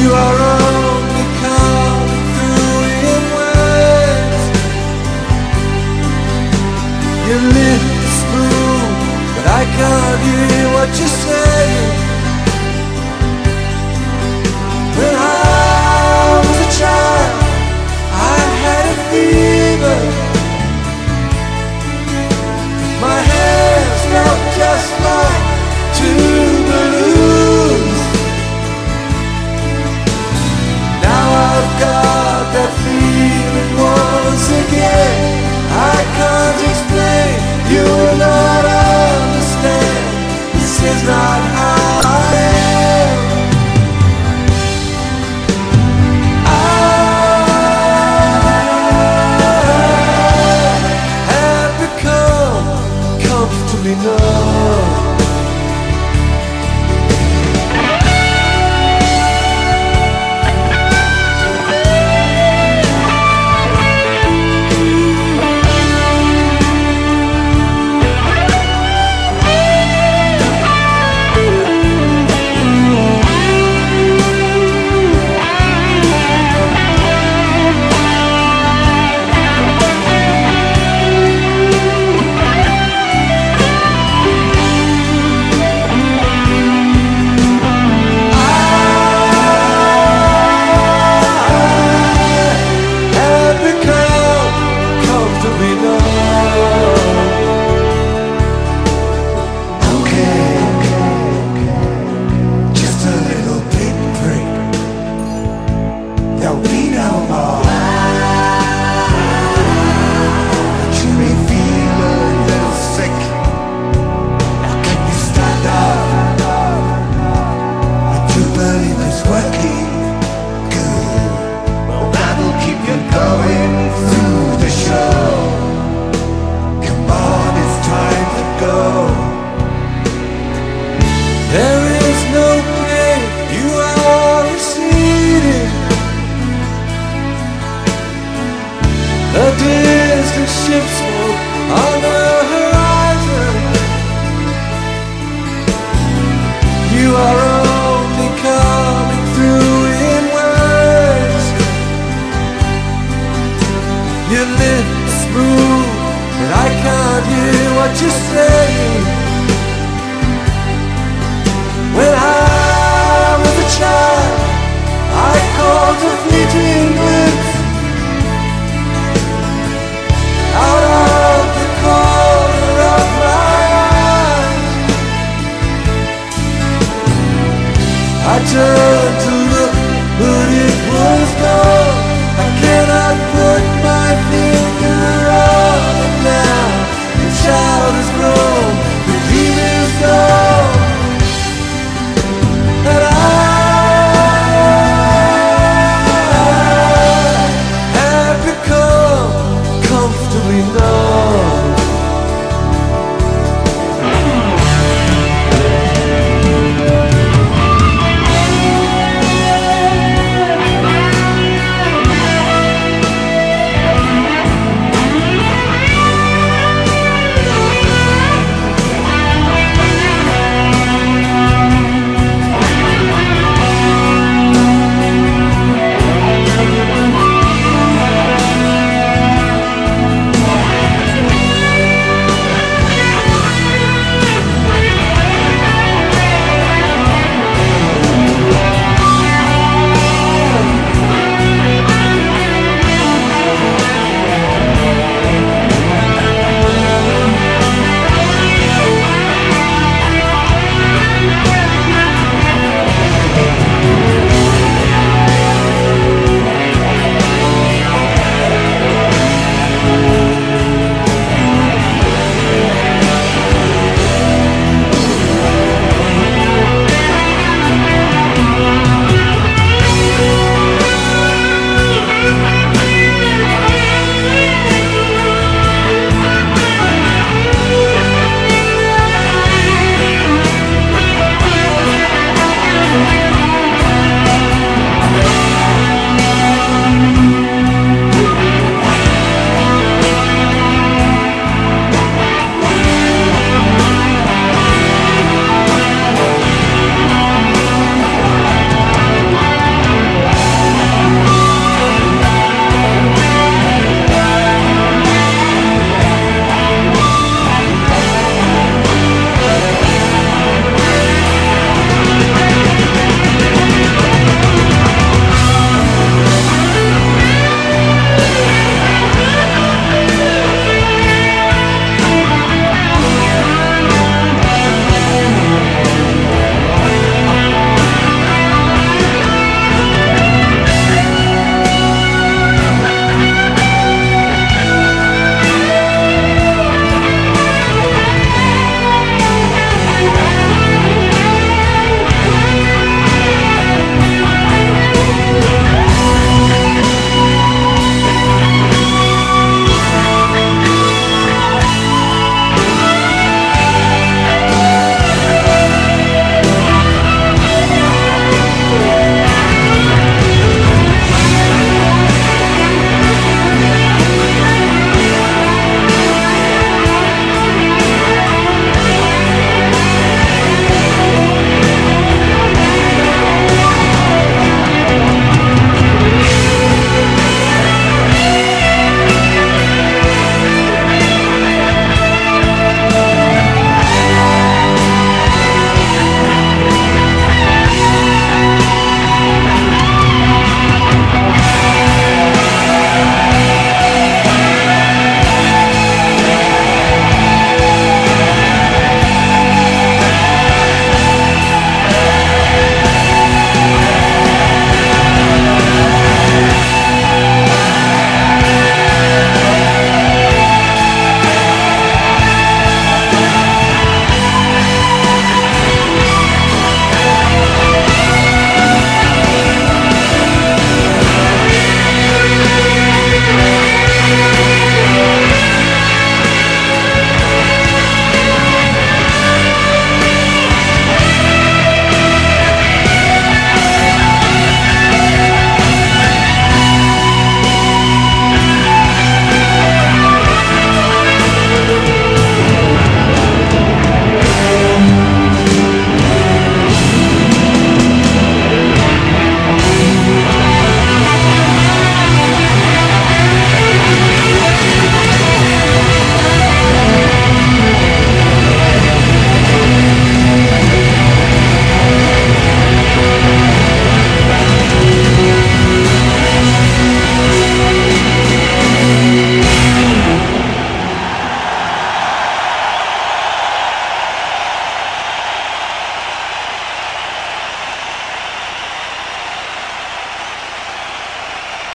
You are only coming through in waves. Your lips move, but I can't hear what you're saying. When I was a child, I had a fever. My hands felt just like two balloons. Now I've got that feeling once again. I can't explain, you will not understand. This is not how I am. I have become comfortably numb. A distant ship smoke on the horizon. You are only coming through in words. Your lips move, but I can't hear what you're saying. When I was a child, I called a fleeting glimpse out of the corner of my eye. I turned to look, but it was gone.